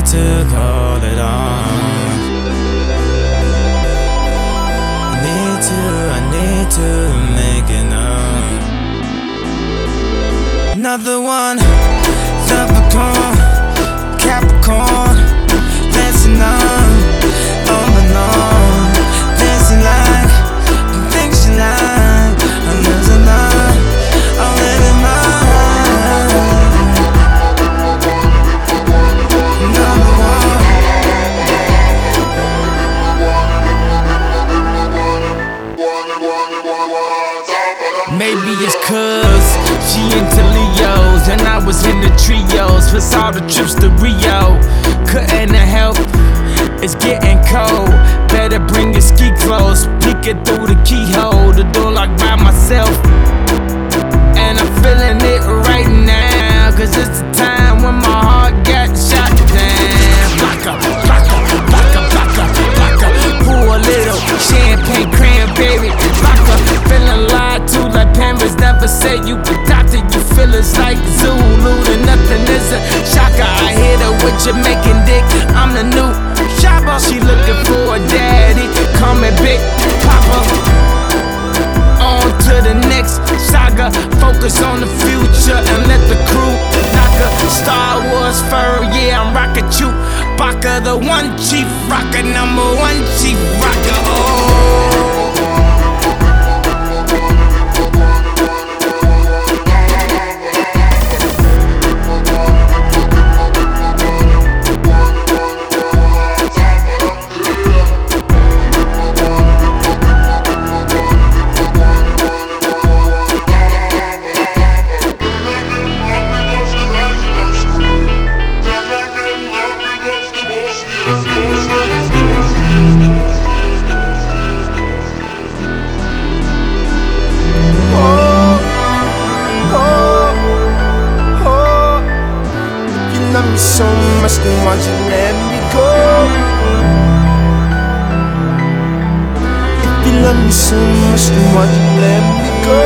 to call it on. I need to make it up. Another one, Leprechaun, Capricorn, dancing on and on, dancing like the things you like. I'm losing love, I'm living mine. Another one. Maybe it's cause she into Leos and I was in the trios. Plus all the trips to Rio, couldn't help, it's getting cold. Better bring your ski clothes, peeking through the keyhole. The door locked by myself, and I'm feeling it right now. Cause it's the time when my heart got shot down. Blocka, blocka, blocka, blocka, blocka. Pour a little champagne cranberry. Blocka, feeling lied to like Pampers. Never say you adopted, you feel it's like Zulu. And nothing is a shocker. I hit her with Jamaican dick, I'm the new shopper. She looking for a daddy, call me Big Papa. On to the next saga, focus on the future and let the crew knock her. Star Wars fur, yeah, I'm rockin' Chewbacca, the one chief rocker, number one chief rocker. Oh. Love me so much, then why'd you let me go? If you love me so much, then why'd you let me go?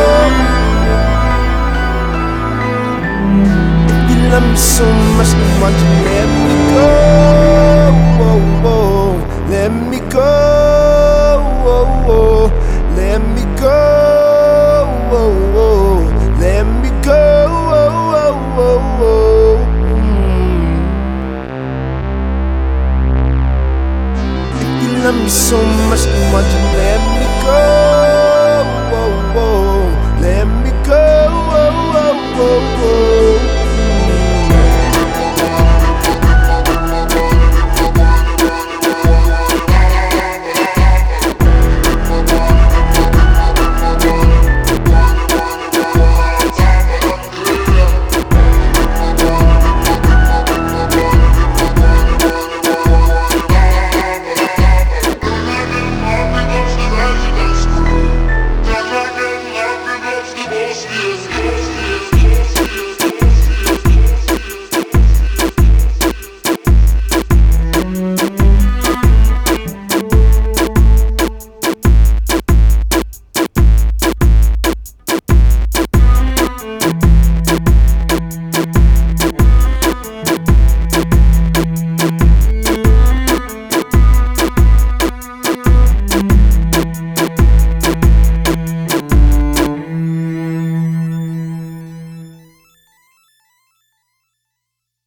If you love me so much, then why'd you let me go? Whoa, whoa, let me go. Whoa, whoa, let me go. Whoa, whoa, let me go. Whoa, whoa, whoa. Love me so much, then why'd you let me